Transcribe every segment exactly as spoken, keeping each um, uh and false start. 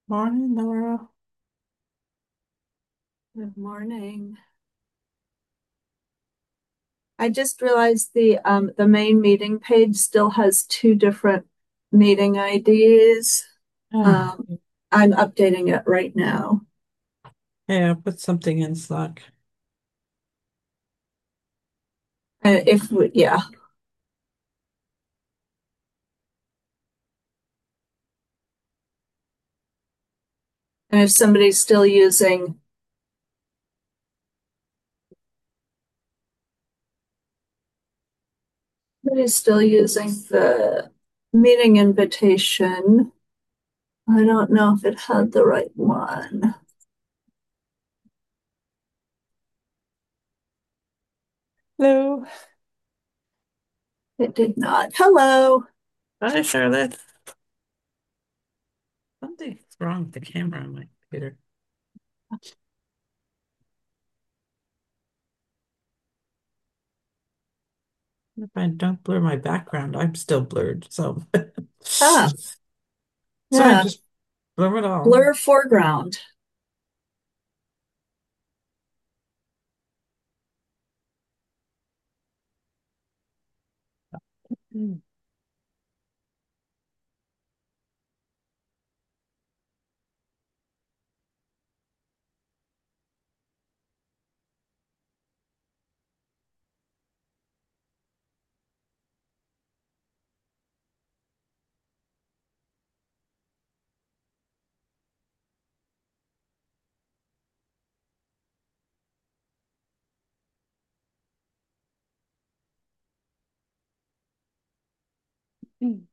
Morning, Laura. Good morning. I just realized the um the main meeting page still has two different meeting I Ds. Ah, Um, I'm updating it right now. yeah, I put something in Slack. And if we, yeah, and if somebody's still using somebody's still using the meeting invitation, I don't know if it had the right one. Hello. It did not. Hello. Hi, Charlotte. Something's wrong with the camera on my computer. If I don't blur my background, I'm still blurred. So, Ah, so I yeah. just blur it all. Blur foreground. Mm. Mm.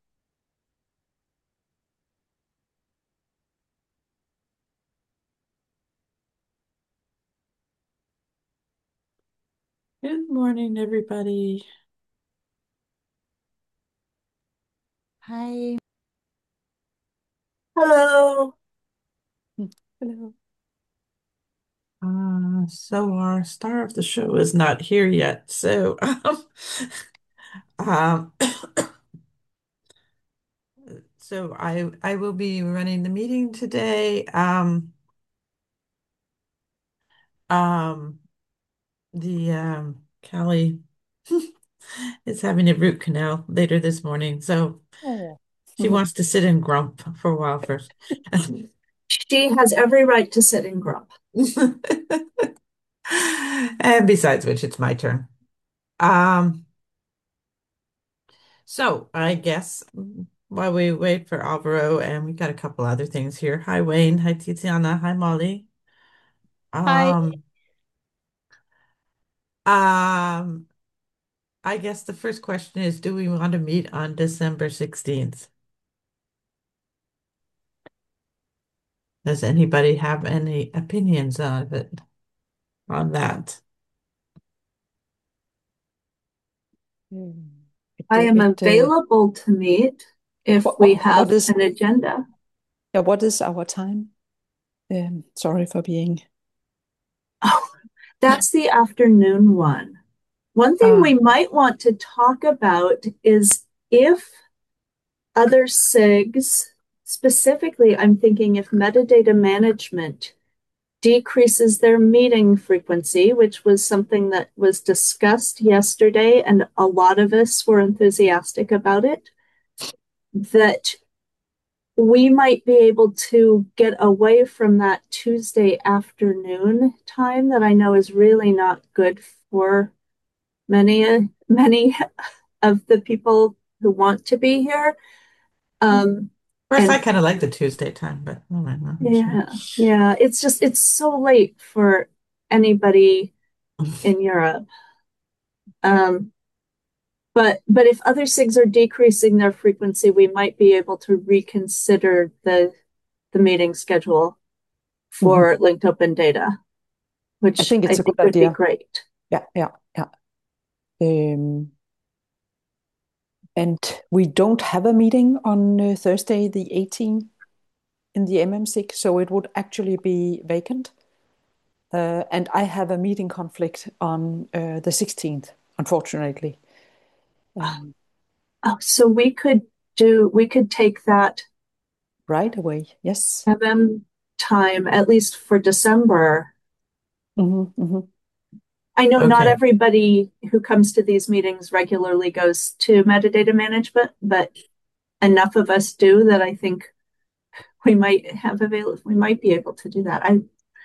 Good morning, everybody. Hi. Hello. Mm. Hello. Uh, so our star of the show is not here yet. So, um, so I I will be running the meeting today. Um, um, the um, Callie is having a root canal later this morning, so Oh. she wants to sit and grump for a while first. She has every right to sit and grump. And besides which, it's my turn. Um, so I guess while we wait for Alvaro, and we got a couple other things here. Hi, Wayne. Hi, Tiziana. Hi, Molly. Hi. Um, um, I guess the first question is, do we want to meet on December sixteenth? Does anybody have any opinions on it, on that? Mm. It, I uh, am it, uh, available to meet if what, we what, what have is, an agenda. yeah, what is our time? Um, sorry for being, Oh, that's the afternoon one. One thing we ah, might want to talk about is if other S I Gs, specifically, I'm thinking if metadata management decreases their meeting frequency, which was something that was discussed yesterday, and a lot of us were enthusiastic about it, that we might be able to get away from that Tuesday afternoon time that I know is really not good for many, many of the people who want to be here. Um, Of course, I and kind of like the Tuesday time, but all right, well, I'm sure. yeah, yeah, it's just, it's so late for anybody in Europe. Um, but but if other S I Gs are decreasing their frequency, we might be able to reconsider the the meeting schedule mhm. for linked open data, I which think I it's a think good would be idea. great. Yeah, yeah, yeah. Um, and we don't have a meeting on uh, Thursday, the eighteenth in the M M six, so it would actually be vacant. Uh, and I have a meeting conflict on uh, the sixteenth, unfortunately. Um, Oh, so we could do we could take that. right away. Yes. M M time, at least for December. Hmm. Hmm. I know not Okay. everybody who comes to these meetings regularly goes to metadata management, but enough of us do that I think we might have available, we might be able to do that. I,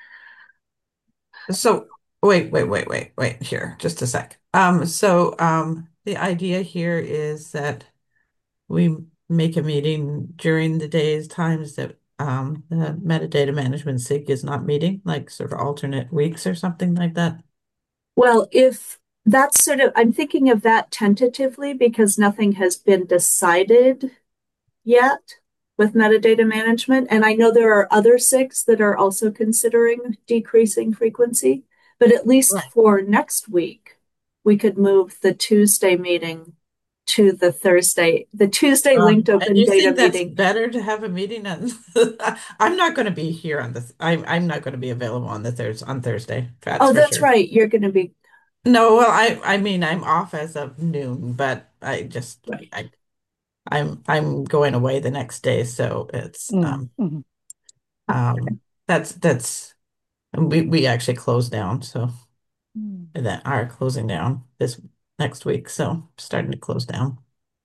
So wait, wait, wait, wait, wait here, just a sec. Um, so um the idea here is that we make a meeting during the days, times that um the metadata management SIG is not meeting, like sort of alternate weeks or something like that. well, if that's sort of, I'm thinking of that tentatively because nothing has been decided yet with metadata management. And I know there are other SIGs that are also considering decreasing frequency, but at least Right. for next week, we could move the Tuesday meeting to the Thursday, the Tuesday linked Um, and open you data think that's meeting. better to have a meeting on? I'm not going to be here on this. I'm I'm not going to be available on the Thurs on Thursday. That's Oh, for that's sure. right. You're going to be No, well, I I mean I'm off as of noon, but I just right. I I'm I'm going away the next day, so it's Mm. um Hmm. um that's that's we we actually close down, so that are closing down this next week, so starting to close down.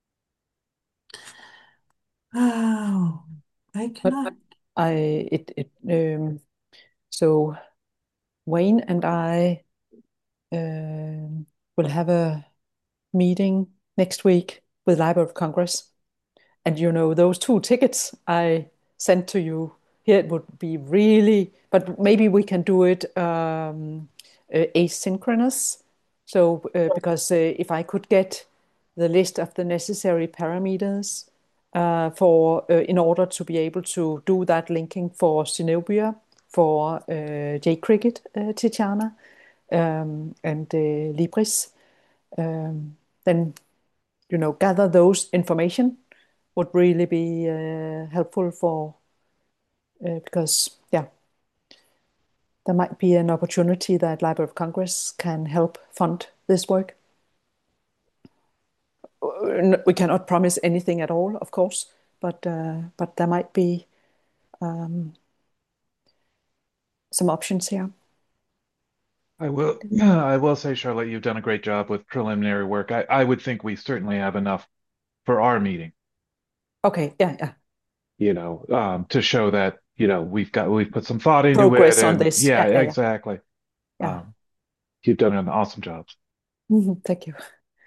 Oh, I But cannot. I it it um so Wayne and I um will have a meeting next week with Library of Congress. And you know, those two tickets I sent to you here, it would be really, but maybe we can do it um, uh, asynchronous. So, uh, because uh, if I could get the list of the necessary parameters uh, for uh, in order to be able to do that linking for Zenobia, for uh, JCricket, uh, Titiana, um, and uh, Libris, um, then you know, gather those information would really be uh, helpful for uh, because yeah, there might be an opportunity that Library of Congress can help fund this work. Uh, We cannot promise anything at all, of course, but uh, but there might be um, some options here. I will, I will say, Charlotte, you've done a great job with preliminary work. I, I would think we certainly have enough for our meeting, Okay, yeah, yeah. you know, um, to show that, you know, we've got, we've put some thought into it. Progress on And this. yeah, Yeah, yeah, yeah, exactly. yeah. Um, you've done an awesome job. Mhm, thank you.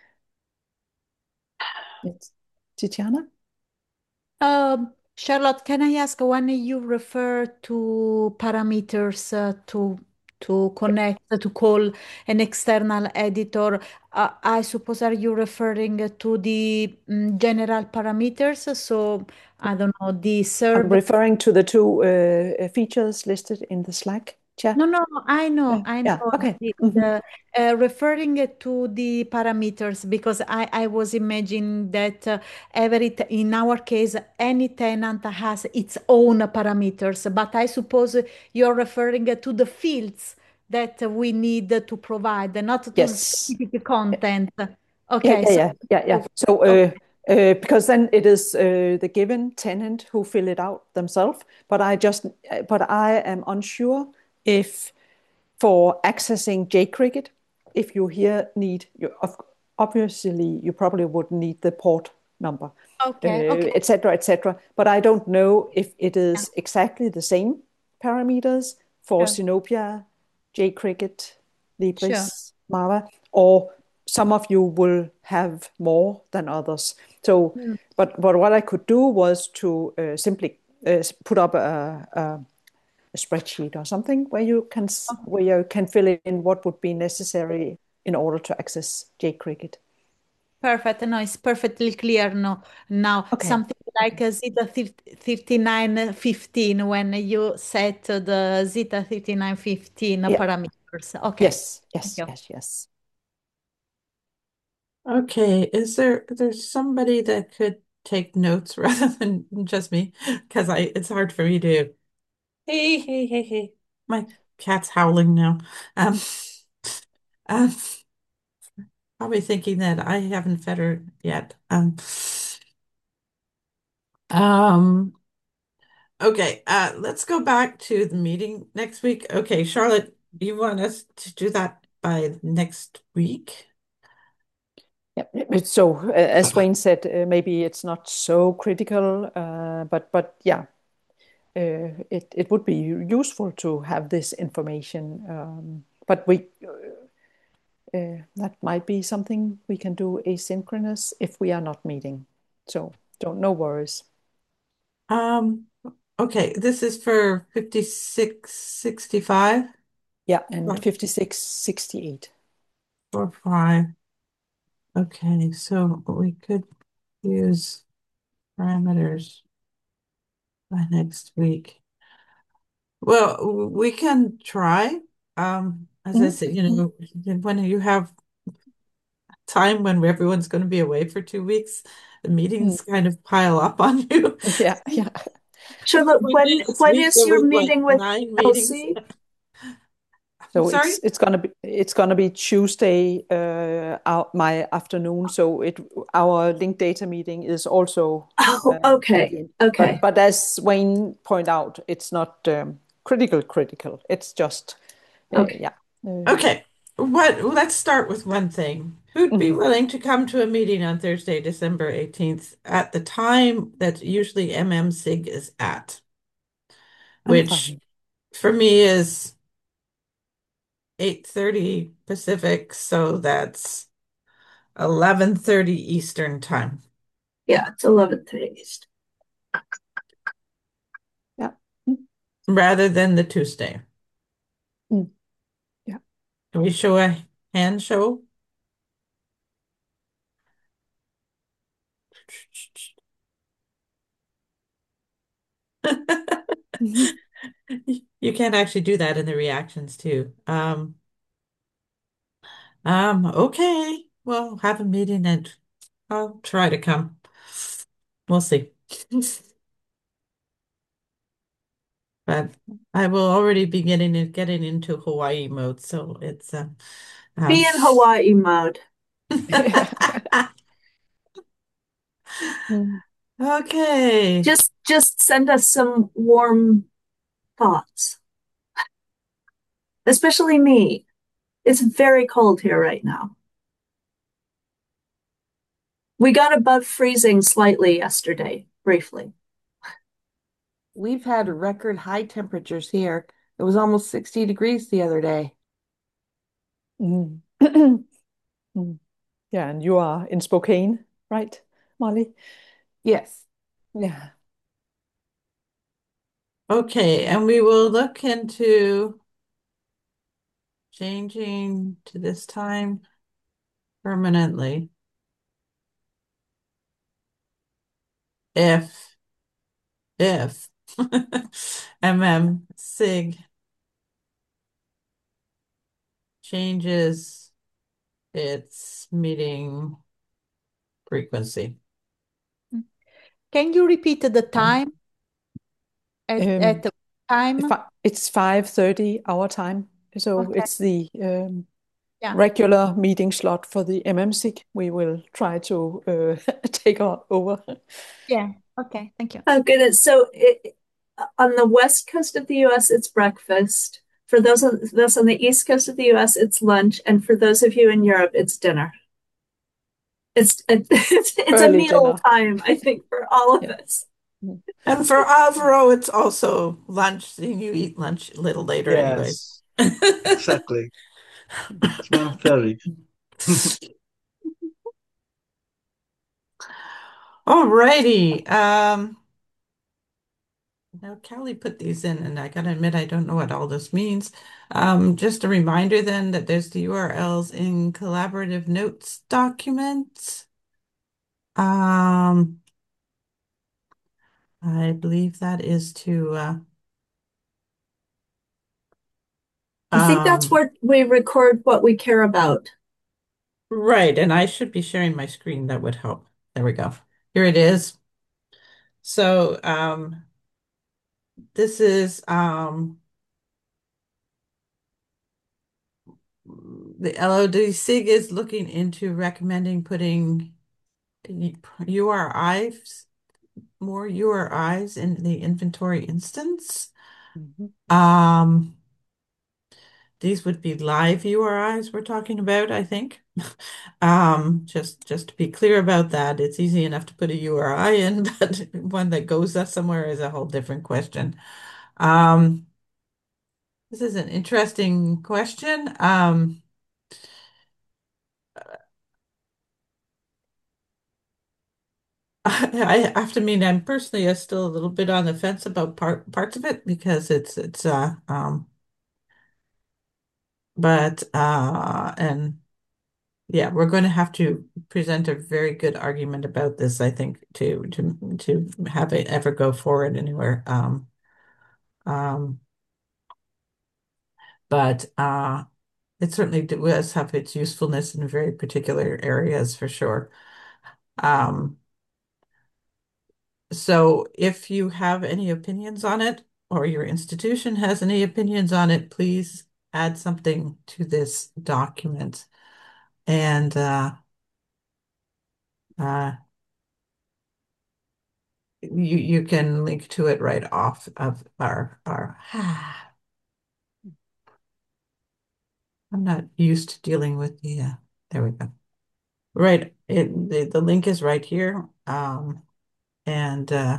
Yes. Titiana? Um, Charlotte, can I ask when you refer to parameters uh, to to connect to call an external editor? Uh, I suppose are you referring to the mm, general parameters? So I don't know the I'm server. referring to the two uh, features listed in the Slack No, chat. no, I know, Yeah, I yeah. know. Okay. The, Hmm. the, uh, referring it to the parameters because I, I was imagining that uh, every t in our case any tenant has its own parameters, but I suppose you're referring to the fields that we need to provide, not to the Yes. specific content. Yeah, Okay, yeah, so yeah, yeah, yeah. So, uh, okay, uh, because then it is uh, the given tenant who fill it out themselves. But I just, uh, but I am unsure if for accessing JCricket, if you here need, you of, obviously you probably would need the port number, uh, okay, okay, et cetera, et cetera. But I don't know if it yeah, is exactly the same parameters for sure, Sinopia, JCricket, sure. Libris, Mava, or some of you will have more than others. So, Mm. but but what I could do was to uh, simply uh, put up a, a, a spreadsheet or something where you can where you can fill in what would be necessary in order to access JCricket. Perfect. No, it's perfectly clear no, now. Okay. Something like Okay. a Zeta thirty-nine fifteen when you set the Zeta thirty-nine fifteen Yeah. parameters. Okay. Yes. Thank Yes. you. Yes. Yes. Okay, is there there's somebody that could take notes rather than just me? Because I it's hard for me to. Hey, hey, hey, hey. My cat's howling now. Um, um, Probably thinking that I haven't fed her yet. Um, um, Okay, uh, let's go back to the meeting next week. Okay, Charlotte, you want us to do that by next week? Yeah. It's So, uh, as Wayne said, uh, maybe it's not so critical, uh, but but yeah, uh, it it would be useful to have this information. Um, but we uh, that might be something we can do asynchronous if we are not meeting. So don't no worries. Um, okay, this is for fifty-six sixty-five Yeah, and or fifty-six sixty-eight. or five. Okay, so we could use parameters by next week. Well, we can try. Um, as I Mhm. said, you know, when you have time when everyone's going to be away for two weeks, the Mm. meetings kind of pile up on you. Yeah, yeah. Charlotte, One day when this when week is there your was like meeting with nine meetings. Elsie? I'm So sorry? it's it's gonna be it's gonna be Tuesday, uh, our, my afternoon. So it our linked data meeting is also Oh, uh, at okay, the end. But okay, but as Wayne point out, it's not um, critical critical. It's just uh, okay. yeah. Uh, Okay. What let's start with one thing. Who'd be mhm. willing to come to a meeting on Thursday, December eighteenth at the time that usually M M SIG is at, I'm which fine. for me is eight thirty Pacific, so that's eleven thirty Eastern time, Yeah, it's eleven thirty. Yeah. Mm, rather than the Tuesday. mm, yeah. Can we show a hand show? Mhm. You can't actually do that in the reactions too. Um, um, okay. Well, have a meeting and I'll try to come. We'll see. But I will already be getting in, getting into Hawaii mode, so it's uh, um, Be in Hawaii mode. Mm. okay. Just just send us some warm thoughts, especially me. It's very cold here right now. We got above freezing slightly yesterday, briefly. We've had record high temperatures here. It was almost sixty degrees the other day. Mm. Mm. Yeah, and you are in Spokane, right, Molly? Yes. Yeah. Okay, and we will look into changing to this time permanently if if M M SIG changes its meeting frequency. Can you repeat the time at at Um, the time? fi- it's five thirty our time, so Okay. it's the um, Yeah. regular meeting slot for the M M S I C. We will try to uh, take o- over. Yeah. Okay. Thank you. Oh, goodness. So it, on the west coast of the U S, it's breakfast. For those on, those on the east coast of the U S, it's lunch. And for those of you in Europe, it's dinner. It's it's, it's a Early meal dinner. time, I think, for all of Yeah. us. Mm. And for Alvaro, it's also lunch. You eat lunch a little later anyway. Yes, exactly. It's one thirty. All righty. Um, now Callie put these in, and I gotta admit I don't know what all this means. Um, just a reminder then that there's the U R Ls in collaborative notes documents. Um, I believe that is to uh, I think that's um, where we record what we care about. right, and I should be sharing my screen. That would help. There we go. Here it is. So um, this is um, the L O D SIG is looking into recommending putting U R Is more U R Is in the inventory instance. Mhm. Um, these would be live U R Is we're talking about, I think. Um, just just to be clear about that, it's easy enough to put a U R I in, but one that goes up somewhere is a whole different question. Um, this is an interesting question. Um, I have to mean I'm personally uh, still a little bit on the fence about part parts of it because it's it's uh um but uh and yeah, we're going to have to present a very good argument about this, I think, to to to have it ever go forward anywhere. Um um but uh it certainly does have its usefulness in very particular areas for sure. Um So if you have any opinions on it, or your institution has any opinions on it, please add something to this document. And uh, uh, you you can link to it right off of our our. I'm not used to dealing with the. Uh, there we go. Right, it the, the link is right here. Um, and uh,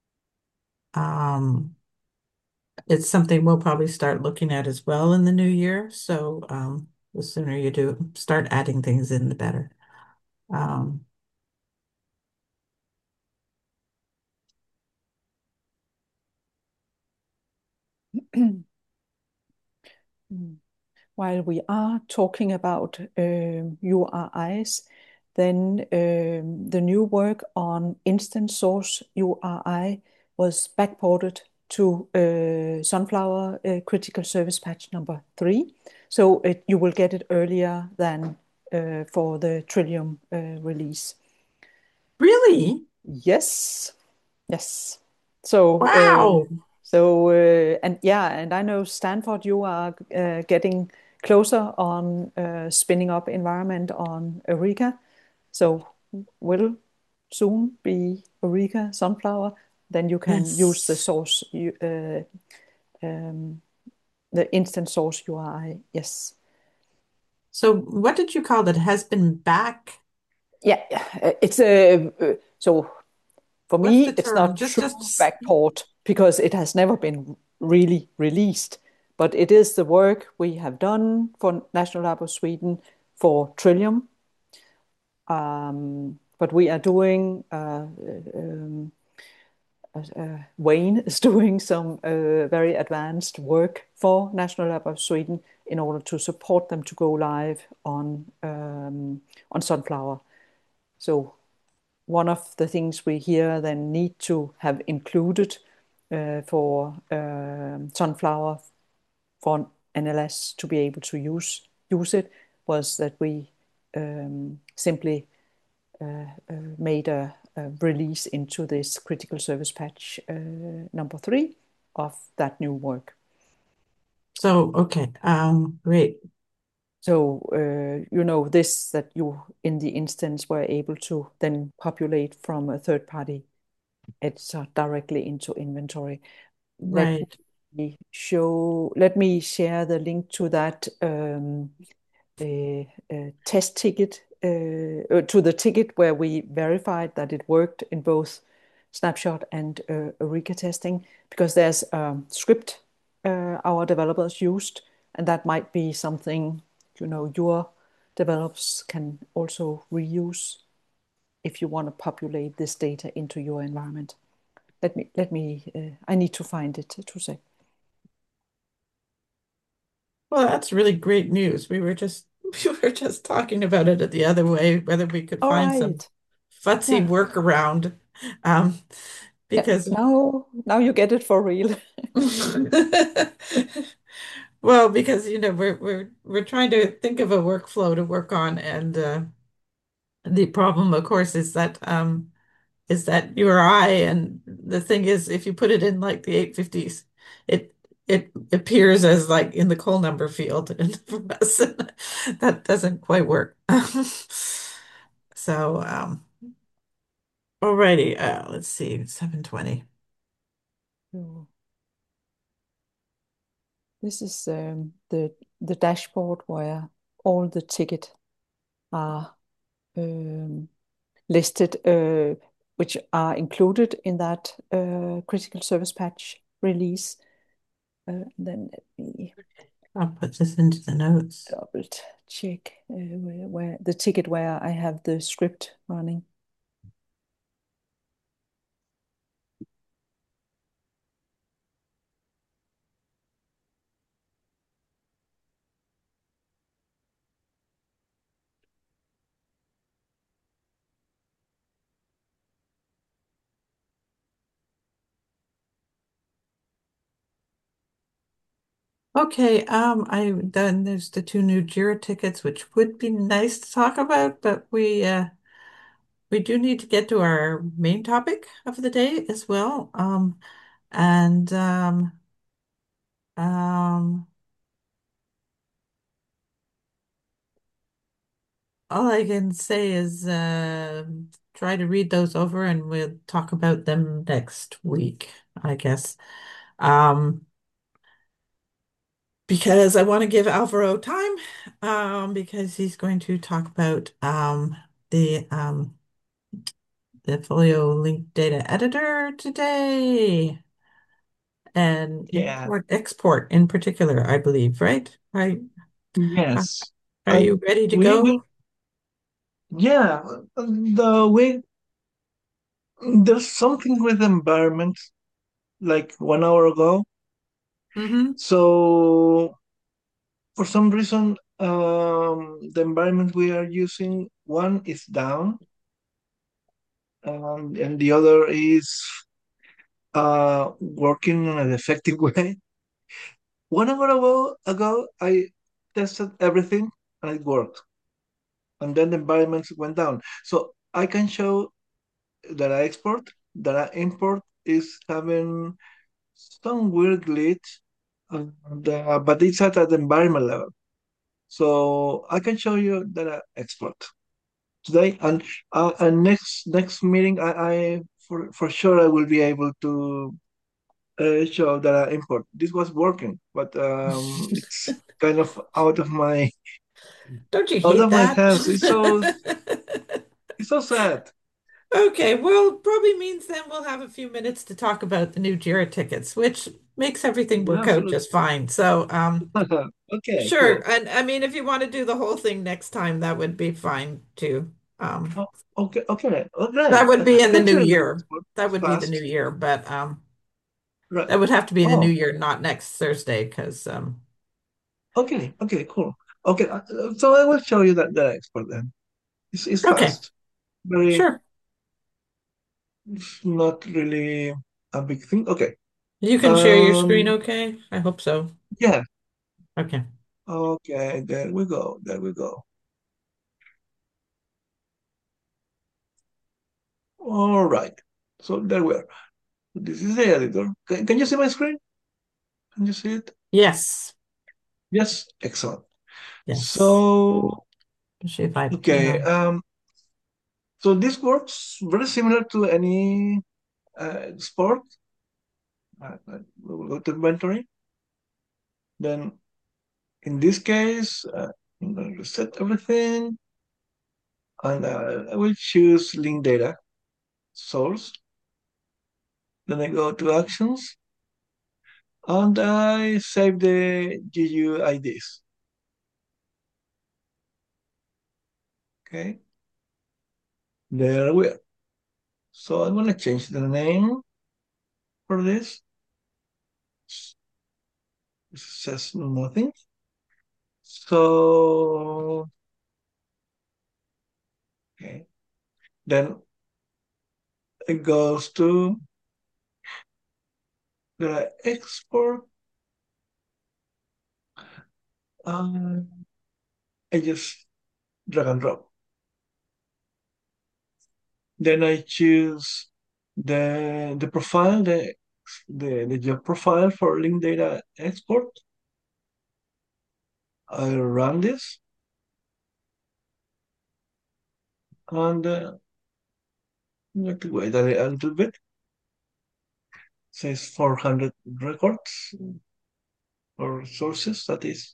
um, it's something we'll probably start looking at as well in the new year. So um, the sooner you do start adding things in, the better. Um, While we are talking about um, U R Is, then um, the new work on instance source U R I was backported to uh, Sunflower uh, Critical Service Patch number three. So it, you will get it earlier than uh, for the Trillium uh, release. really? Yes, yes. So, uh, Wow. so uh, and yeah, and I know Stanford, you are uh, getting closer on uh, spinning up environment on Eureka. So will soon be Eureka Sunflower. Then you can use the Yes. source, you, uh, um, the instant source U R I. Yes. So what did you call that has been back? Yeah, uh, it's a uh, so for What's me, the it's term? not Just true just backport because it has never been really released. But it is the work we have done for National Lab of Sweden for Trillium. Um, but we are doing, uh, um, uh, Wayne is doing some uh, very advanced work for National Lab of Sweden in order to support them to go live on um, on Sunflower. So one of the things we here then need to have included uh, for um Sunflower for N L S to be able to use use it was that we um, simply uh, uh, made a, a, release into this critical service patch uh, number three of that new work. so okay. Um, great. So, uh, you know, this that you in the instance were able to then populate from a third party editor directly into inventory. Let Right. me show, let me share the link to that um, uh, uh, test ticket, uh, uh, to the ticket where we verified that it worked in both Snapshot and uh, Eureka testing, because there's a script uh, our developers used, and that might be something, you know, your developers can also reuse if you want to populate this data into your environment. Let me, let me, uh, I need to find it to say. Well, that's really great news. We were just we were just talking about it the other way, whether we could All find some right. futzy Yeah. workaround. Um, Yeah. because Now, now you get it for real. well, because you know we're we're we're trying to think of a workflow to work on, and uh, the problem, of course, is that um, is that U R I, and the thing is, if you put it in like the eight fifties, it it appears as like in the call number field, and for us, that doesn't quite work. So um, Alrighty, uh, let's see, seven twenty. So this is um, the the dashboard where all the tickets are um, listed, uh, which are included in that uh, critical service patch release. Uh, then let me I'll put this into the notes. double check uh, where, where the ticket where I have the script running. Okay, um, I then there's the two new Jira tickets, which would be nice to talk about, but we uh we do need to get to our main topic of the day as well. Um, and um, um, all I can say is uh, try to read those over, and we'll talk about them next week, I guess. Um, because I want to give Alvaro time, um, because he's going to talk about um the um the Folio link data editor today and Yeah. import export in particular, I believe, right? Right. Yes. Are you And ready to we will, go? yeah, the way there's something with the environment like one hour ago. Mm-hmm. So for some reason, um, the environment we are using, one is down, um, and the other is uh, working in an effective way. One hour ago, ago, I tested everything and it worked, and then the environments went down. So I can show that I export, that I import is having some weird glitch, and, uh, but it's at the environment level. So I can show you that I export today, and uh, and next next meeting, I, I for for sure I will be able to uh, show that I import. This was working, but um, it's kind of out of my Don't you out hate of my that? hands. It's so it's so sad. Okay, well, probably means then we'll have a few minutes to talk about the new Jira tickets, which makes everything Yeah, work out absolutely. just fine. So, um, Okay, sure. cool. And I mean, if you want to do the whole thing next time, that would be fine too. Um, Oh, okay, okay, oh, that great. would I, be I in the can new show you that year. export. That It's would be the new fast, year, but um, right? that would have to be in the new Oh, year, not next Thursday, because um, okay, okay, cool. Okay, uh, uh, so I will show you that that export then. It's it's okay, fast, very. sure. It's not really a big thing. Okay. You can share your screen, Um. okay? I hope so. Yeah. Okay. Okay. There we go. There we go. All right. So there we are. This is the editor. Can, can you see my screen? Can you see it? Yes. Yes. Excellent. Yes. So Let's see if I ping okay. on. Um. So this works very similar to any uh, sport. Uh, uh, we will go to inventory. Then in this case, uh, I'm going to reset everything, and uh, I will choose link data source. Then I go to actions, and I save the G U I Ds. Okay, there we are. So I'm gonna change the name for this. This says nothing. So okay, then it goes to the export. Um, I just drag and drop. Then I choose the the profile, the the, the job profile for link data export. I run this, and uh, Let me wait a, a little bit. It says four hundred records or sources, that is.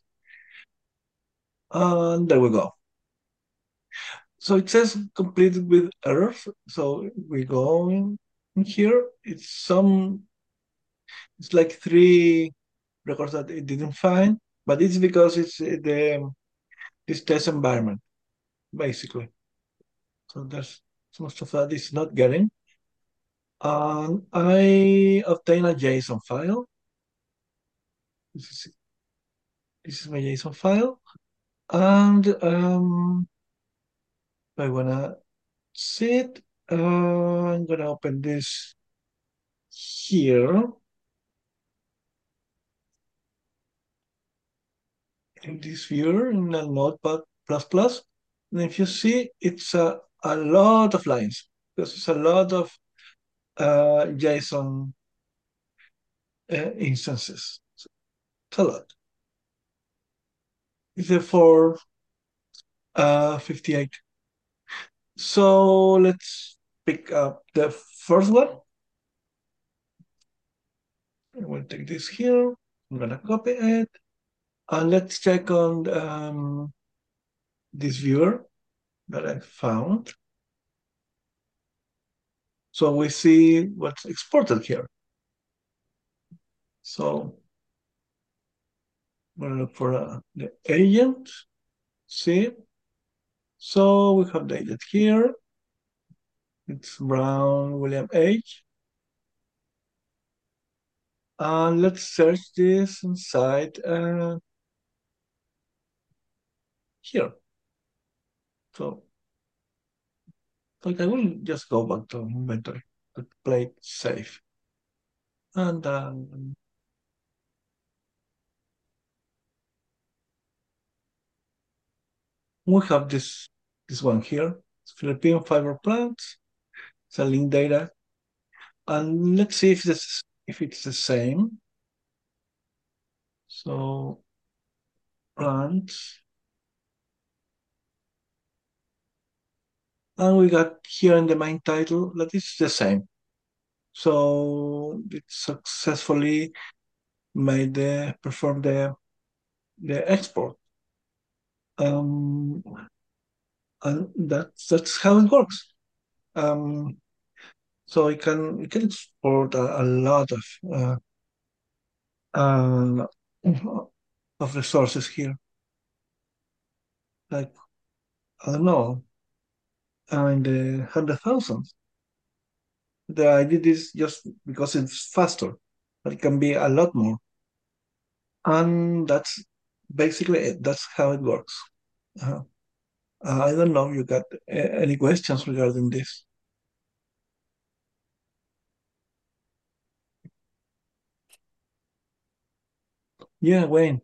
And there we go. So it says completed with errors. So we go in, in here. It's some, it's like three records that it didn't find, but it's because it's uh, the this test environment, basically. So there's most of that is not getting. And I obtain a JSON file. This is, this is my JSON file. And um, I wanna see it. Uh, I'm gonna open this here in this viewer in a Notepad plus plus. And if you see, it's a, a lot of lines because it's a lot of uh, JSON uh, instances. So it's a lot. It's a for uh, fifty-eight. So let's pick up the first one. I will take this here. I'm gonna copy it. And let's check on um, this viewer that I found. So we see what's exported here. So we're gonna look for uh, the agent. See? So we have the agent here. It's Brown William H. And let's search this inside uh, here. So like I will just go back to inventory to play it safe. And um, we have this this one here. It's Philippine fiber plants, selling data. And let's see if this if it's the same. So plants. And we got here in the main title that is the same. So it successfully made the perform the the export. Um, and that's that's how it works. Um, so it can it can export a, a lot of uh, uh, of resources here. Like I don't know, uh, in the hundred thousands. The I did this just because it's faster, but it can be a lot more. And that's basically it. That's how it works. Uh, I don't know if you got uh, any questions regarding this. Yeah, Wayne.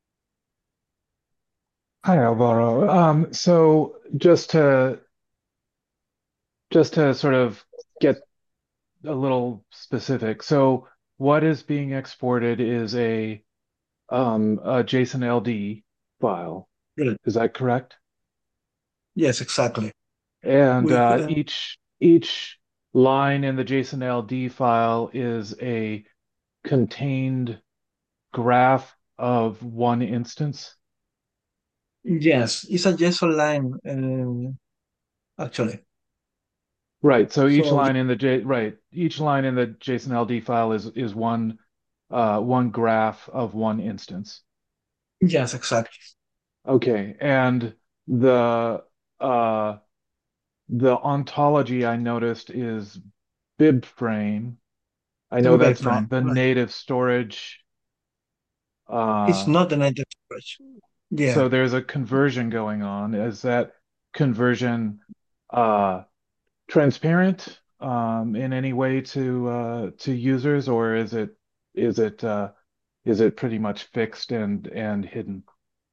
Hi, Alvaro. Um, so just to just to sort of get a little specific. So what is being exported is a um a JSON L D file. Really? Is that correct? Yes, exactly. And We uh, uh, each each line in the JSON L D file is a contained graph of one instance. yes, it's a JSON line uh, actually. Right. So each So line in the J right, each line in the JSON L D file is is one uh one graph of one instance. yes, exactly. Okay. And the uh the ontology I noticed is bibframe. I The know Ruby that's not frame. the Right. native storage. It's Uh, not the native storage. Yeah. so there's a conversion going on. Is that conversion uh, transparent um, in any way to uh, to users, or is it is it uh, is it pretty much fixed and and hidden?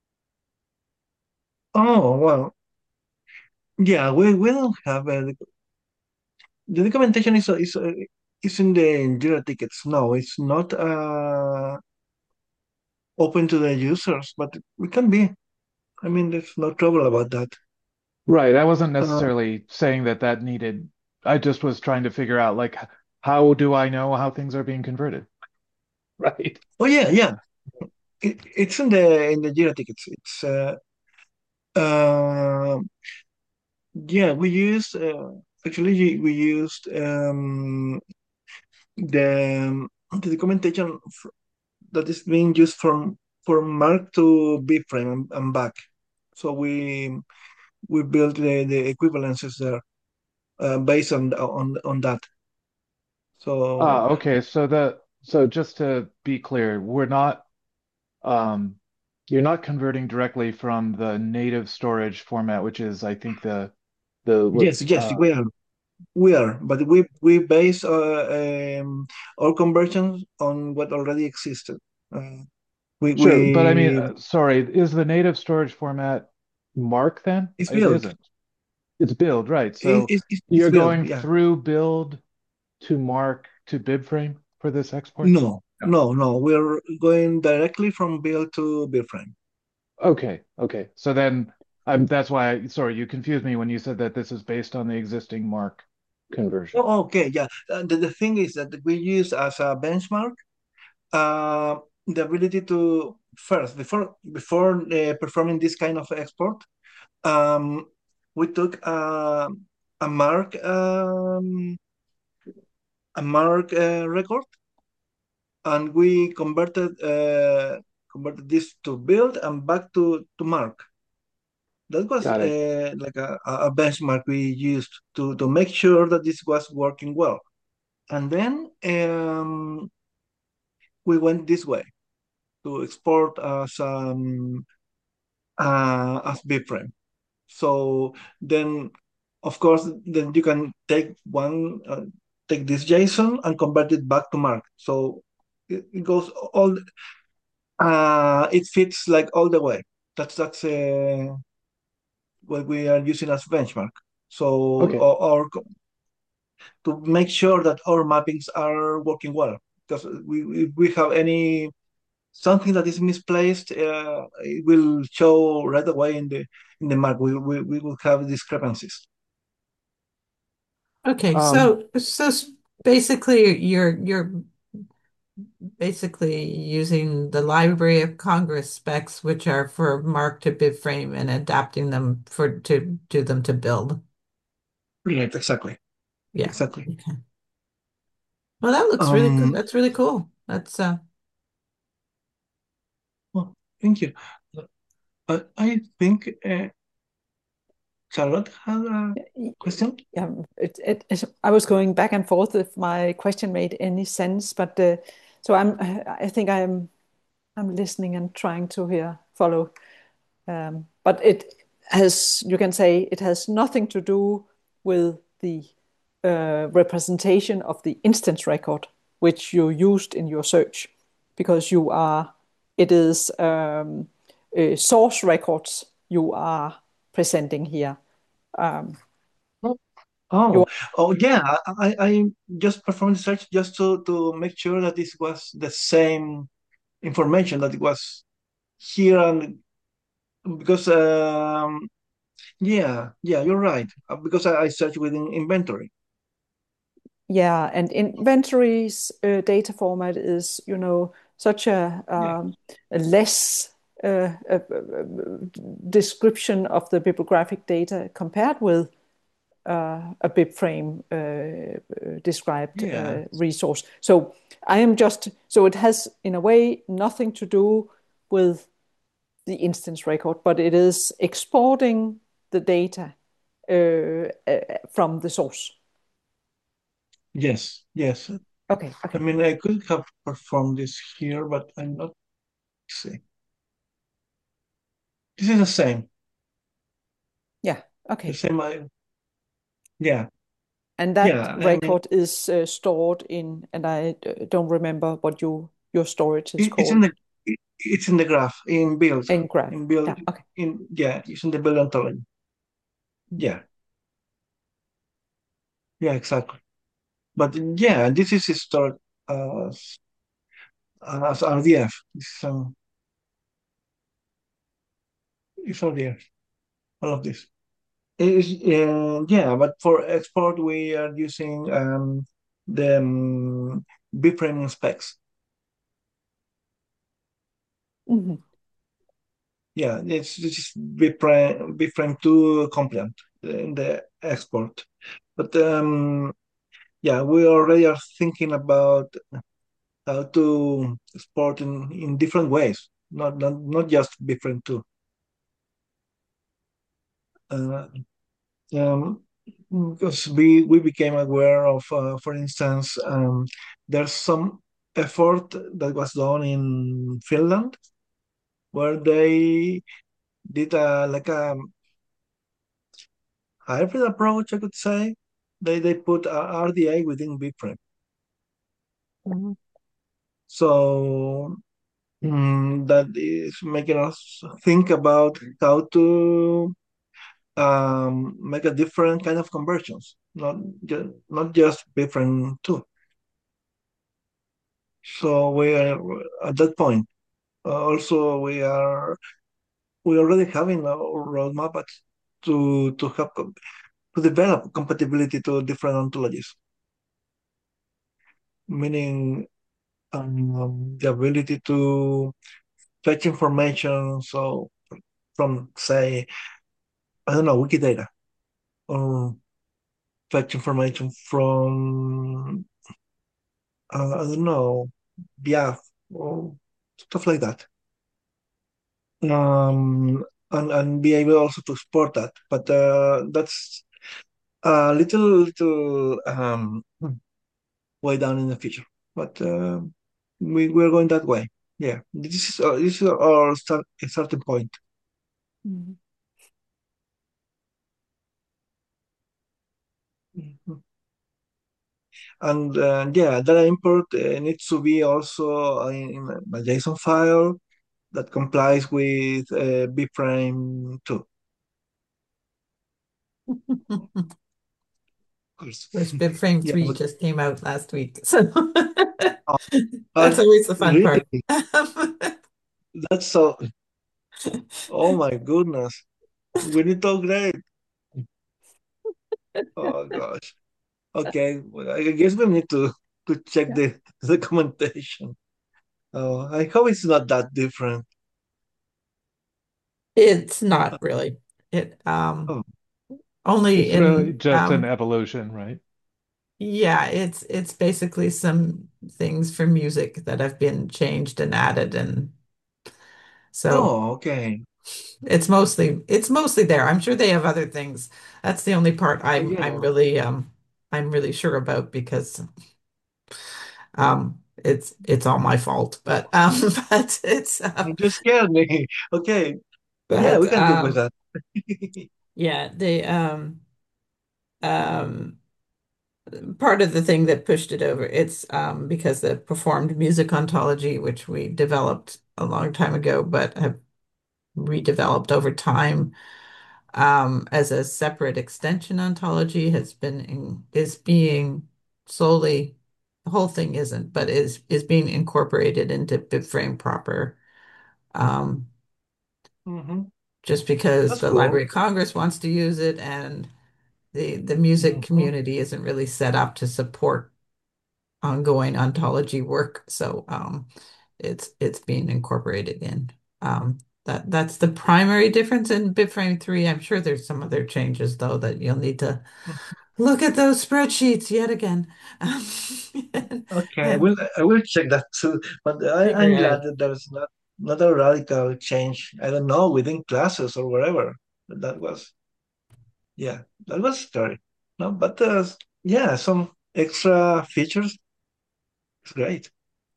Oh well. Yeah, we, we don't have uh, the, the documentation is is uh, is in the Jira tickets. No, it's not uh open to the users, but it can be. I mean, there's no trouble about that. Right. I wasn't Uh, necessarily saying that that needed I just was trying to figure out like how do I know how things are being converted? Right. Oh yeah, yeah. It, it's in the in the Jira tickets. It's uh, uh yeah. We used uh, actually we used um the the documentation f- that is being used from from Mark to bframe and, and back. So we we built the, the equivalences there uh, based on on on that. So Ah, okay. So the so just to be clear, we're not um you're not converting directly from the native storage format, which is I think the the what yes, yes, uh we are we are, but we we base uh, um, our conversions on what already existed. Uh, we sure, but I mean, we uh, sorry, is the native storage format Mark then? it's It built. isn't. It's build, right? It, So it, it's it's you're built. going Yeah. through build to Mark to BibFrame for this export? No, No. no, no. We're going directly from build to bframe. Okay, okay. So then I'm that's why I, sorry, you confused me when you said that this is based on the existing Mark conversion. Oh, okay, yeah. Uh, the, the thing is that we use as a benchmark uh, the ability to first before before uh, performing this kind of export. Um, we took uh, a mark um, a mark uh, record and we converted uh, converted this to build and back to to mark. That was Got it. uh, like a, a benchmark we used to to make sure that this was working well. And then um, we went this way to export as um, uh, as bframe. So then, of course, then you can take one, uh, take this JSON and convert it back to Mark. So it, it goes all, uh, it fits like all the way. That's that's uh, what we are using as benchmark. So Okay. or, or to make sure that our mappings are working well, because we if we have any something that is misplaced, uh, it will show right away in the in the map. We we, we will have discrepancies. Okay, Um, so so s- basically you're you're basically using the Library of Congress specs, which are for Mark to BibFrame and adapting them for to do them to build. Right, exactly, Yeah. exactly. Okay. Well, that looks really good. Um, That's really cool. That's uh well, thank you. Uh, I think uh, Charlotte had a question. Yeah, it, it, it, I was going back and forth if my question made any sense, but uh, so I'm. I think I'm. I'm listening and trying to hear follow. Um, but it has, you can say, it has nothing to do with the uh, representation of the instance record which you used in your search, because you are. It is um, uh, source records you are presenting here. Um, Oh, you oh yeah. I, I I just performed the search just to to make sure that this was the same information that it was here, and because um yeah, yeah, you're right. Uh, Because I, I searched within inventory. Yeah, and inventories uh, data format is, you know, such a, Yeah, um, a less uh, uh, uh, description of the bibliographic data compared with uh, a BibFrame uh, uh, described yeah, uh, resource. So I am just, so it has in a way nothing to do with the instance record, but it is exporting the data uh, uh, from the source. yes, yes. Okay, I okay. mean, I could have performed this here, but I'm not. See, this is the same. Yeah, The okay. same. I, yeah, And that yeah. I mean, record is uh, stored in, and I uh, don't remember what you your storage is it, it's in called. the it, it's in the graph in build In Graph. in build Yeah, okay. in yeah. It's in the build ontology. Yeah, yeah, exactly. But yeah, this is stored as as R D F. It's um, it's R D F. All of this. Is uh, yeah, but for export we are using um, the um, B-frame specs. Mhm. Yeah, it's it's B-frame B-frame two compliant in the export. But um, yeah, we already are thinking about how to export in, in different ways, not not, not just B-frame two. Uh, um, because we we became aware of, uh, for instance, um, there's some effort that was done in Finland where they did a like a hybrid approach, I could say. They they put a R D A within BigFrame. Mhm. So mm, that is making us think about how to um, make a different kind of conversions, not just not just BigFrame two. So we are at that point. Uh, also, we are we already having a roadmap at- to to have com- to develop compatibility to different ontologies, meaning um, the ability to fetch information. So from say I don't know Wikidata or fetch information from uh, I don't know B I A F or stuff like that. Um, and and be able also to export that, but uh, that's a little little um, way down in the future. But uh, we we're going that way. Yeah, this is uh, this is our start starting point. Mhm. Mhm. And uh, yeah, data import uh, needs to be also in a JSON file that complies with uh, B-Frame two. Of course. Which BibFrame Yeah, three but just came out last week. So uh, that's uh, always the fun really, part. that's so. Oh my goodness, we need to upgrade. Oh gosh. Okay, well, I guess we need to to check Yeah. the the documentation. Oh, I hope it's not that different. It's not really. It um Oh, only It's really in just an um evolution, right? yeah, it's it's basically some things for music that have been changed and added, and so oh, okay. it's mostly it's mostly there. I'm sure they have other things. That's the only part Uh, I'm I'm yeah, really um I'm really sure about because um it's it's all my fault. But um but it's uh, you just scared me. Okay, yeah, we but can live with um that. yeah, they um um part of the thing that pushed it over, it's um, because the performed music ontology, which we developed a long time ago, but have redeveloped over time um, as a separate extension ontology, has been in, is being slowly, the whole thing isn't, but is is being incorporated into BibFrame proper. Um, Hmm. just because That's the cool. Library of Congress wants to use it and the the music Hmm. community isn't really set up to support ongoing ontology work. So um, it's it's being incorporated in. Um, that that's the primary difference in BitFrame three. I'm sure there's some other changes though that you'll need to look at those spreadsheets yet again. Um, and, Okay, I and will I will check that too. But I, figure I'm it out. glad that there's not not a radical change. I don't know within classes or wherever. But that was yeah, that was scary. No, but uh, yeah, some extra features. It's great.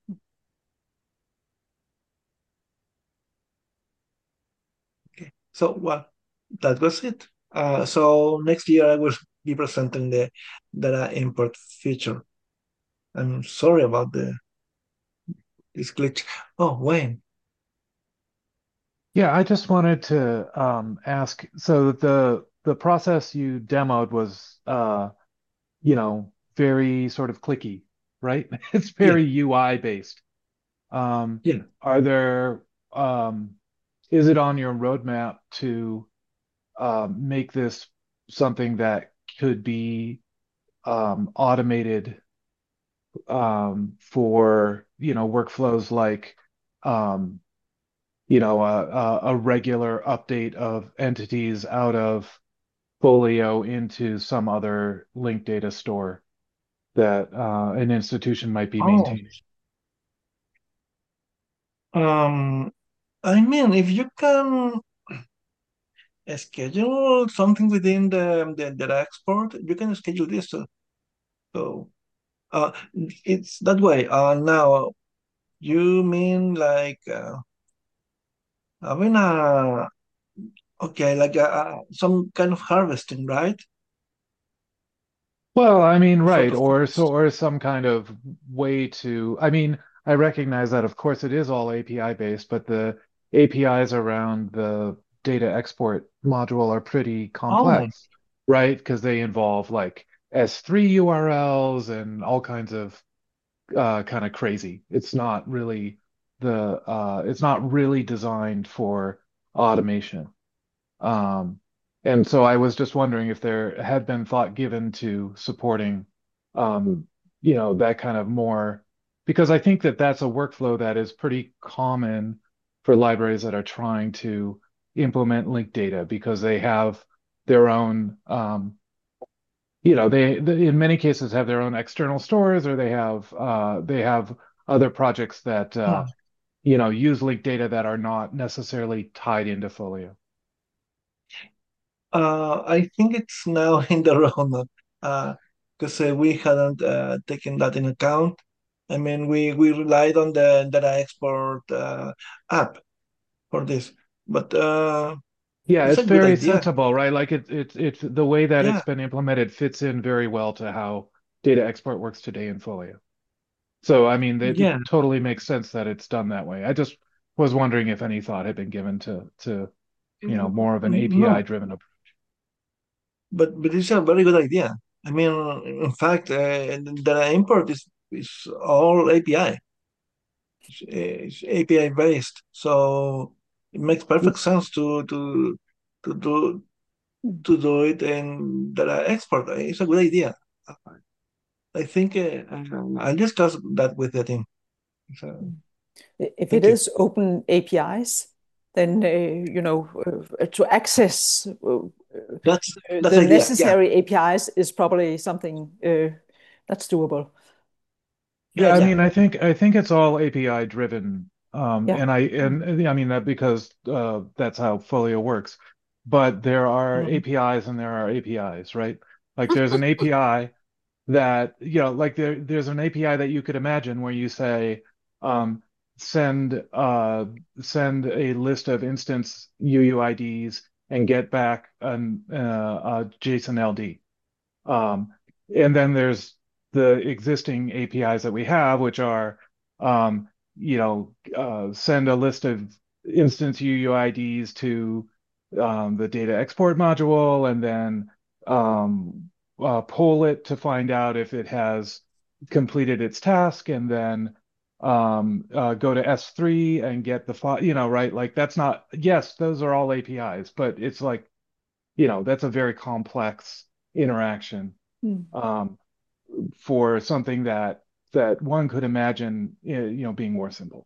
Okay, so well, that was it. Uh, so next year I will be presenting the data import feature. I'm sorry about the this glitch. Oh, Wayne. Yeah, I just wanted to um, ask. So the the process you demoed was, uh, you know, very sort of clicky, right? It's Yeah, very U I based. Um, yeah. are there, um, is it on your roadmap to uh, make this something that could be um, automated um, for, you know, workflows like, um, you know, a, a, a regular update of entities out of Folio into some other linked data store that uh, an institution might be Oh, maintaining. um, I mean, if you can schedule something within the the, the export, you can schedule this. So, so uh, it's that way. Uh, now you mean like uh, having a okay, like a, a- some kind of harvesting, right? Well, I mean, Sort right, of or so, things. or some kind of way to, I mean, I recognize that, of course, it is all A P I based, but the A P Is around the data export module are pretty Oh, complex, right? Because they involve like S three U R Ls and all kinds of uh, kind of crazy. It's not really the, uh, it's not really designed for automation. Um, and so I was just wondering if there had been thought given to supporting, um, you know, that kind of more, because I think that that's a workflow that is pretty common for libraries that are trying to implement linked data because they have their own, um, you know, they, they in many cases have their own external stores or they have uh, they have other projects that uh, hmm. you know use linked data that are not necessarily tied into Folio. Uh, I think it's now in the roadmap uh, because uh, we hadn't uh, taken that in account. I mean, we we relied on the data export uh, app for this, but uh, Yeah, it's a it's good very idea. sensible, right? Like it's it's it's the way that it's Yeah, been implemented fits in very well to how data export works today in Folio. So, I mean, it yeah. totally makes sense that it's done that way. I just was wondering if any thought had been given to to, you know, Mm, more of an no, A P I driven approach. but but it's a very good idea. I mean, in fact, uh, data import is is all A P I. It's, it's A P I based, so it makes perfect sense to to to do to do it in data export. It's a good idea. I think uh, I'll discuss that with the team. So, If it thank you. is open A P Is, then uh, you know uh, to access uh, That's that's the the idea. Yeah, necessary A P Is is probably something uh, that's doable. Yeah, yeah, I yeah. mean, I think I think it's all A P I driven, um, Yeah. and I and and, I mean that because uh, that's how Folio works. But there are Mhm. A P Is and there are A P Is, right? Like there's an A P I that you know like there there's an A P I that you could imagine where you say um, send uh, send a list of instance U U I Ds and get back an uh, a JSON L D. Um, and then there's the existing A P Is that we have, which are um, you know uh, send a list of instance U U I Ds to um, the data export module and then um, uh, poll it to find out if it has completed its task, and then um, uh, go to S three and get the file, you know, right? Like that's not, yes, those are all A P Is, but it's like, you know, that's a very complex interaction Mm. um, for something that that one could imagine, eh, you know, being more simple.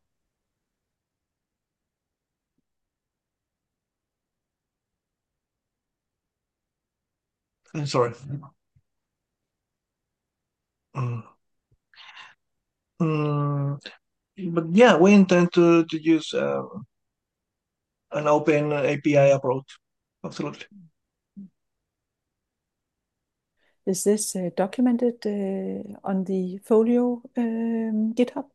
I'm sorry. Mm. Mm, but yeah, we intend to to use uh, an open A P I approach. Absolutely. Is this uh, documented uh, on the Folio um, GitHub?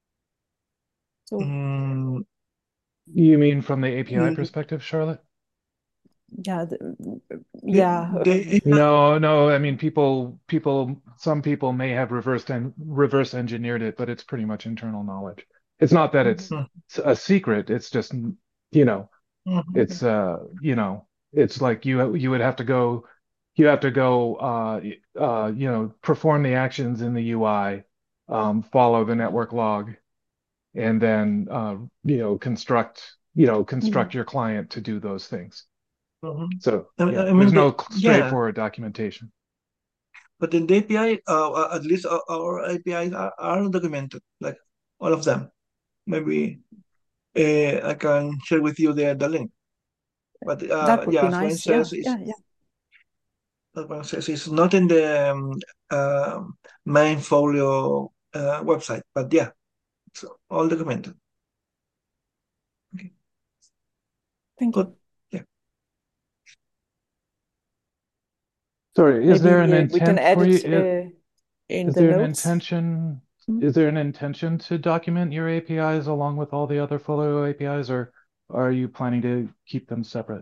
So Mm, You mean from the A P I mm, perspective, Charlotte? yeah, the, the, yeah, the, No, no. I mean, people, people, some people may have reversed and reverse engineered it, but it's pretty much internal knowledge. It's not that it's mm, a secret. It's just, you know, mhm. yeah. it's uh, you know, it's like you you would have to go, you have to go, uh, uh, you know, perform the actions in the U I, um, follow the network log, and then uh, you know construct you know Mm. construct your client to do those things. Mhm. So I, yeah, I there's mean, the, no yeah, straightforward documentation. but in the A P I, uh, uh, at least our, our A P Is are, are documented, like all of them. Maybe uh, I can share with you the, the link. But uh, That would yeah, be as Wayne nice. Yeah, says, it's, yeah, yeah. as Wayne says, it's not in the um, uh, main folio uh, website, but yeah, it's all documented. Okay, Thank good. you. Yeah. Sorry, is there an Maybe uh, we can intent add for it you? Is, uh, in is the there an notes. intention? Mm. Is there an intention to document your A P Is along with all the other Folio A P Is, or are you planning to keep them separate?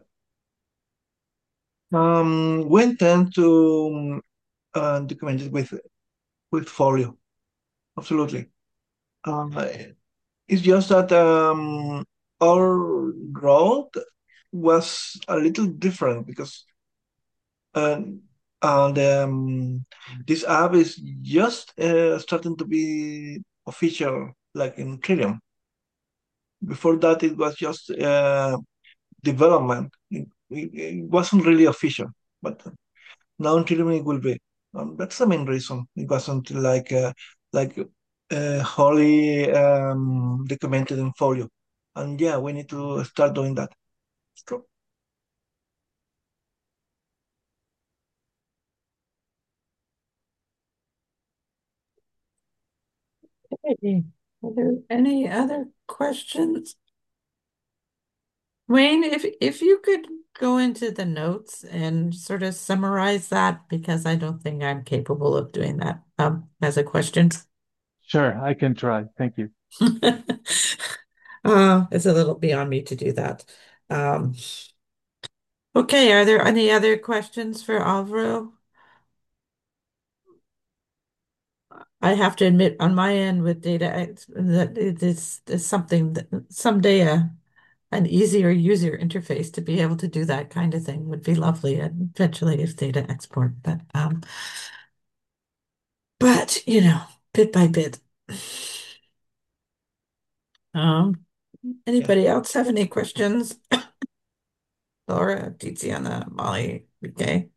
Um, we intend to uh, document it with with Folio. Absolutely. Um, it's just that um, our growth was a little different because uh, uh, the, um, this app is just uh, starting to be official, like in Trillium. Before that, it was just uh, development. It, it, it wasn't really official, but now in Trillium it will be. Um, that's the main reason. It wasn't like uh, like uh, wholly um, documented in Folio. And yeah, we need to start doing that. It's true. Okay. Are there any other questions? Wayne, if if you could go into the notes and sort of summarize that, because I don't think I'm capable of doing that um, as a question. Sure, I can try. Thank you. Uh, it's a little beyond me to do that. Um, okay, are there any other questions for Alvaro? I have to admit, on my end with data, X, that it is, is something that someday a, an easier user interface to be able to do that kind of thing would be lovely, and eventually if data export. But um, but you know, bit by bit. Um, Yeah. anybody else have any questions? Laura, Tiziana, Molly, okay.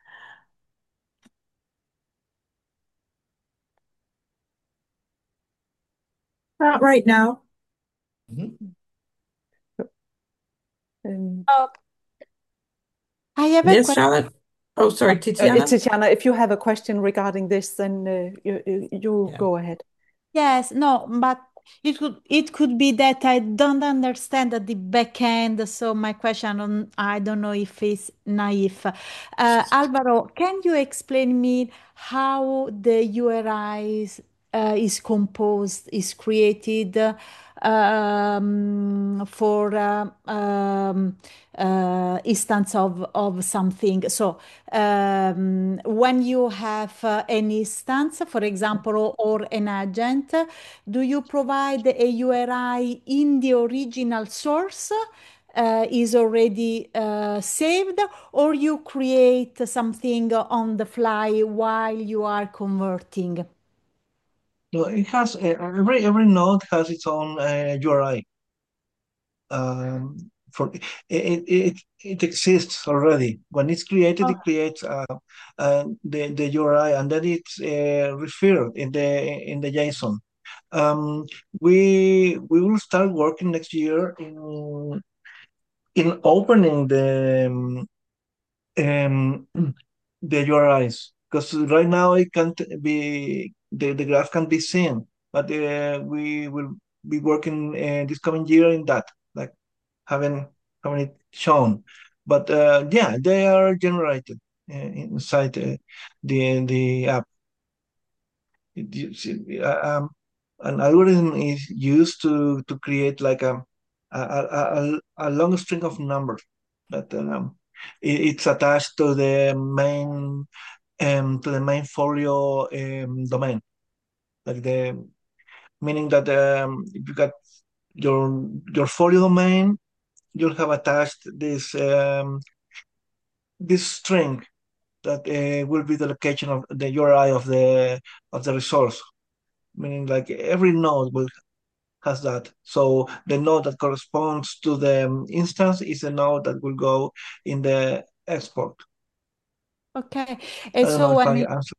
Not right now. Mhm. Um, Oh, I have a Yes, question. Charlotte. Oh, yeah. sorry, Uh, Tiziana. Tiziana, if you have a question regarding this, then uh, you, you you Yeah. go ahead. Yes, no, but it could it could be that I don't understand at the back end. So my question on I don't know if it's naive. Uh, Alvaro, can you explain me how the U R I is, uh, is composed, is created um, for uh, um, uh, instance of of something? So um, when you have uh, an instance, for example, or an agent, do you provide a U R I in the original source? Uh, is already uh, saved, or you create something on the fly while you are converting? No, it has uh, every every node has its own uh, U R I. Um, for it, it it it exists already. When it's created, it creates uh, uh, the the U R I, and then it's uh, referred in the in the JSON. Um, we we will start working next year in in opening the um, um, the U R Is, because right now it can't be the, the graph can be seen, but uh, we will be working uh, this coming year in that, like having having it shown. But uh, yeah, they are generated uh, inside uh, the the app. It- you see, uh, um, an algorithm is used to to create like a a, a, a a long string of numbers that um, it, it's attached to the main um, to the main folio um, domain, like the meaning that um, if you got your your folio domain, you'll have attached this um, this string that uh, will be the location of the U R I of the of the resource. Meaning, like every node will has that. So the node that corresponds to the um, instance is the node that will go in the export. Okay. I And don't know so if when I you, answered.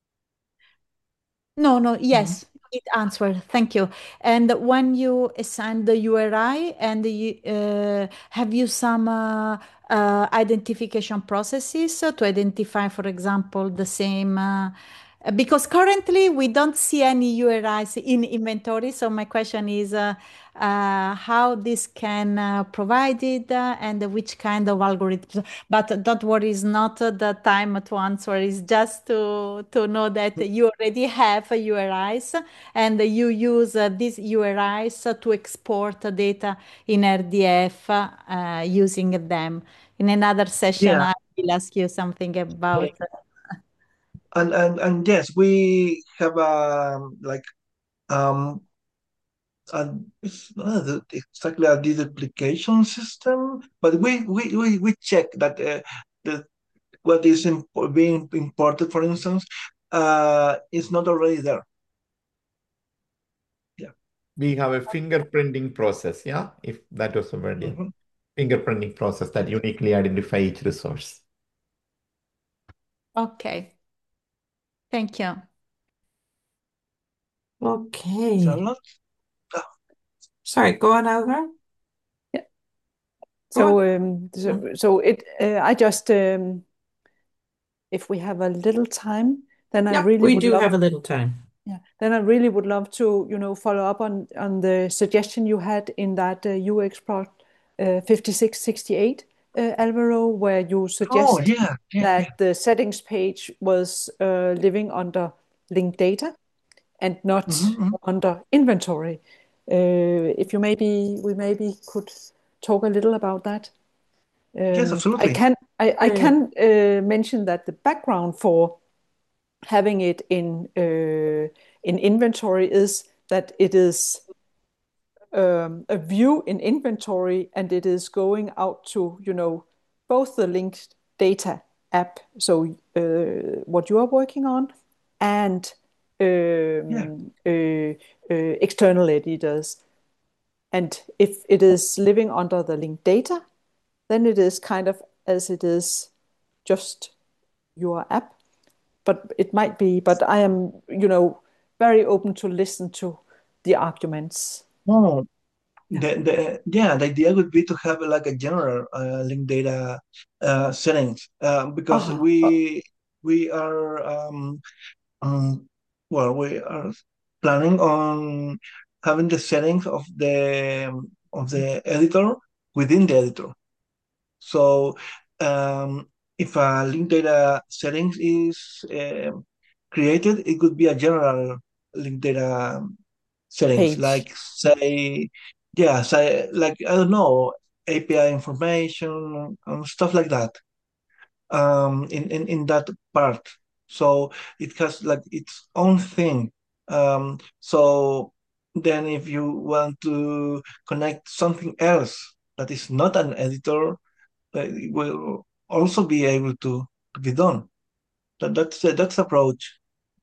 no, no, Mhm. yes, it answered. Thank you. And when you assign the U R I, and you, uh, have you some uh, uh, identification processes uh, to identify, for example, the same? Uh, uh, because currently we don't see any U R Is in inventory. So my question is uh, uh, how this can uh, provide it uh, and which kind of algorithms. But don't worry, it's not uh, the time to answer. It's just to, to know that you already have U R Is and you use uh, these U R Is to export data in R D F uh, using them. In another session, Yeah, I will ask you something about. and and and yes, we have um like um and it's not a- exactly a deduplication system, but we we we, we check that uh, the what is imp- being imported, for instance, uh, is not already there. Yeah. We have a fingerprinting process, yeah, if that was a word, yeah. Mhm. Fingerprinting process that uniquely identify each resource. Okay, thank you. Okay. Charlotte? Ah, Sorry, go on, Alvar. Yeah. Go on. So, um, so, Mm. so it, uh, I just, um, if we have a little time, then I Yeah, really we would do love, have a little time. yeah, then I really would love to, you know, follow up on on the suggestion you had in that uh, U X Prod uh, fifty-six sixty-eight, uh, Alvaro, where you Oh, suggest yeah, yeah, that yeah. the settings page was uh, living under linked data and Mhm, not mhm. under inventory. Uh, if you maybe we maybe could talk a little about that. Yes, Um, I absolutely. can I, I Yeah. can uh, mention that the background for having it in uh, in inventory is that it is um, a view in inventory, and it is going out to, you know, both the linked data app, so uh, what you are working on, and Yeah. um, uh, uh, external editors. And if it is living under the linked data, then it is kind of as it is just your app. But it might be, but I am, you know, very open to listen to the arguments. Oh, Yeah. the, the yeah, the idea would be to have like a general uh, link data uh, settings uh, because Ah, uh, we we are um, um well we are planning on having the settings of the of the editor within the editor. So um, if a link data settings is um created, it could be a general link data settings, page. like say, yeah, say like I don't know, A P I information and stuff like that. Um, in, in in that part, so it has like its own thing. Um, so then, if you want to connect something else that is not an editor, uh, it will also be able to, to be done. That, that's uh, that's approach.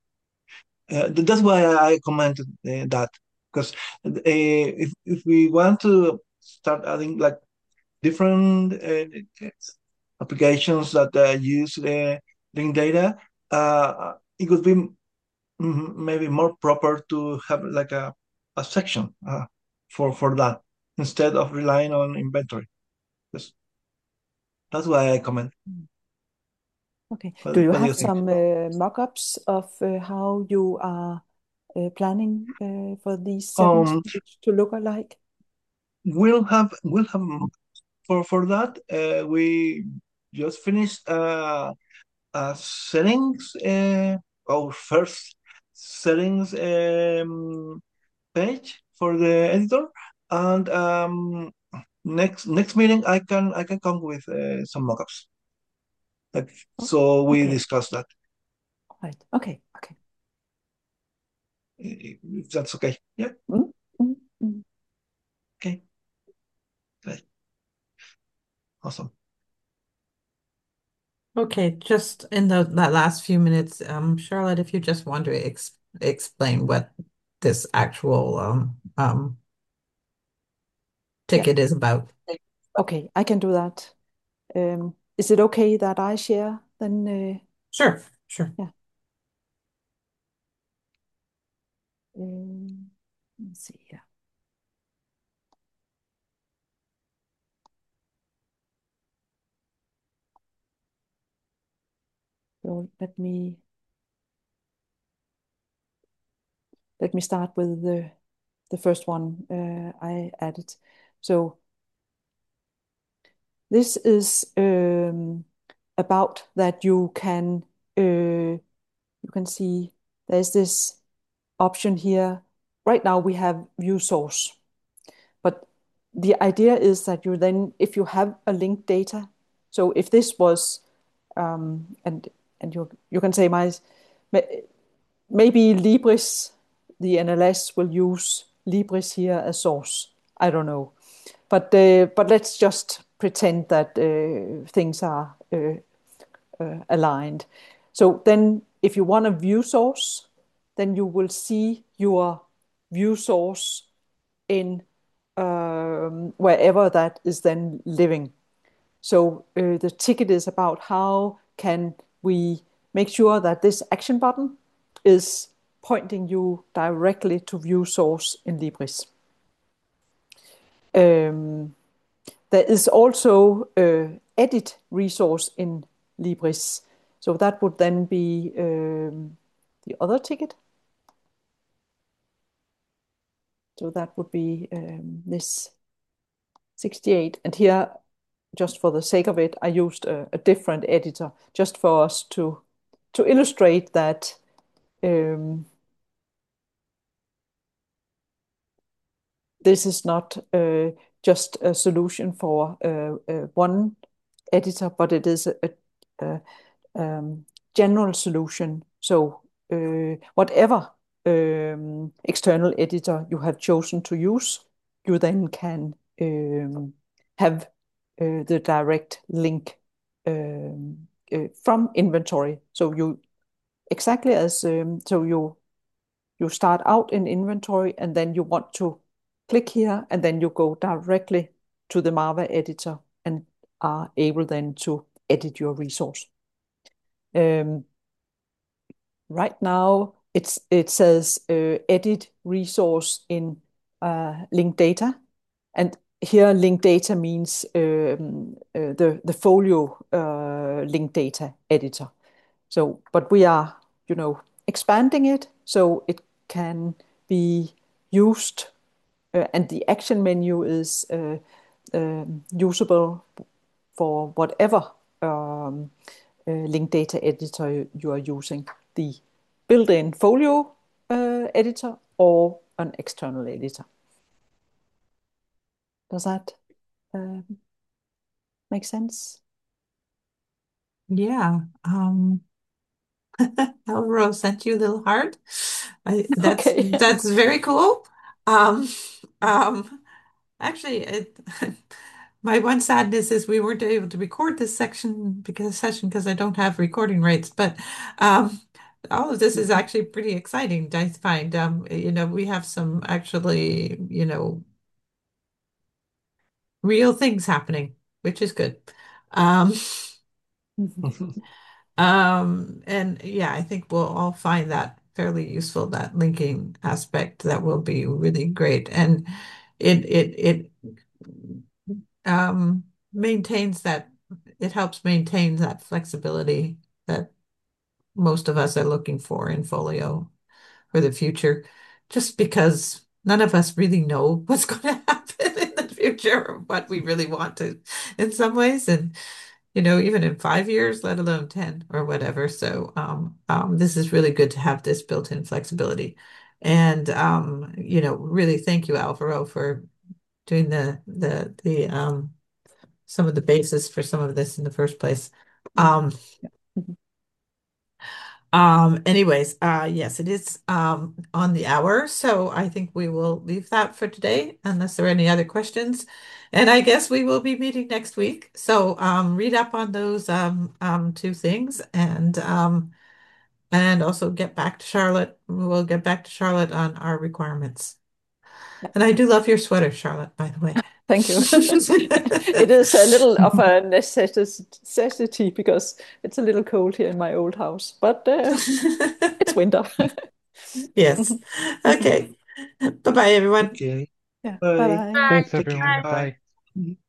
Uh, th- that's why I I commented uh, that because uh, if if we want to start adding like different uh, applications that uh, use uh, link data, uh, it would be mm, maybe more proper to have like a a section uh, for for that instead of relying on inventory. That's, that's why I comment. Okay. Do What, you what do you have think? some uh, mock-ups of uh, how you are uh, planning uh, for these settings Um, to look alike? we'll have we'll have for for that. Uh, we just finished uh, uh settings. Uh, our first settings um, page for the editor, and um, next next meeting I can I can come with uh, some mockups. Like Oh, so, we okay. discussed that. Right. Okay. Okay. If that's okay. Yeah. Mm, mm, mm. Okay. Great. Awesome. Okay, just in the that last few minutes, um, Charlotte, if you just want to ex explain what this actual um um Yeah. ticket is about. Okay, I can do that. Um, is it okay that I share then? Uh, Sure, sure. yeah. Um, let's see here. So let me let me start with the the first one uh, I added. So this is um, about that you can uh, you can see there's this option here. Right now we have view source, but the idea is that you then, if you have a linked data, so if this was um, and and you you can say my maybe Libris, the N L S will use Libris here as source. I don't know, but uh, but let's just pretend that uh, things are uh, uh, aligned. So then, if you want a view source, then you will see your view source in um, wherever that is then living. So uh, the ticket is about how can we make sure that this action button is pointing you directly to view source in Libris. Um, there is also a edit resource in Libris. So that would then be um, the other ticket. So that would be um, this sixty-eight. And here, just for the sake of it, I used a, a different editor just for us to to illustrate that um, this is not uh, just a solution for uh, uh, one editor, but it is a, a, a um, general solution. So uh, whatever um, external editor you have chosen to use, you then can um, have uh, the direct link um, uh, from inventory. So you exactly as um, so you you start out in inventory and then you want to click here and then you go directly to the Marva editor and are able then to edit your resource. Um, right now it's it says uh, edit resource in uh, linked data, and here linked data means um, uh, the the folio uh, linked data editor. So, but we are, you know, expanding it so it can be used, uh, and the action menu is uh, um, usable for whatever um, uh, linked data editor you are using, the built-in folio uh, editor or an external editor. Does that uh, make sense? Yeah. Um, Elro sent you a little heart. I, that's Okay. that's very cool. Um, um, actually, it, my one sadness is we weren't able to record this section because session because I don't have recording rights. But um, all of this is actually pretty exciting. I find, um, you know, we have some actually, you know, real things happening, which is good. Um, Um, and yeah, I think we'll all find that fairly useful, that linking aspect that will be really great. And it it it um maintains that it helps maintain that flexibility that most of us are looking for in Folio for the future, just because none of us really know what's going to happen in the future or what we really want to in some ways. And you know, even in five years, let alone ten or whatever. So um, um, this is really good to have this built-in flexibility. And um, you know, really thank you, Alvaro, for doing the the the um some of the basis for some of this in the first place. Um, um, anyways, uh, yes, it is um on the hour, so I think we will leave that for today, unless there are any other questions. And I guess we will be meeting next week. So um, read up on those um, um, two things, and um, and also get back to Charlotte. We'll get back to Charlotte on our requirements. Yeah. And I do love your sweater, Charlotte, by the way. Thank you. It is a little of a necessity because it's a little cold here in my old house, but uh, it's winter. Yes. Okay. Bye-bye, everyone. Okay. Yeah. Bye. Bye-bye. Thanks, Thank you. everyone. Bye. Bye.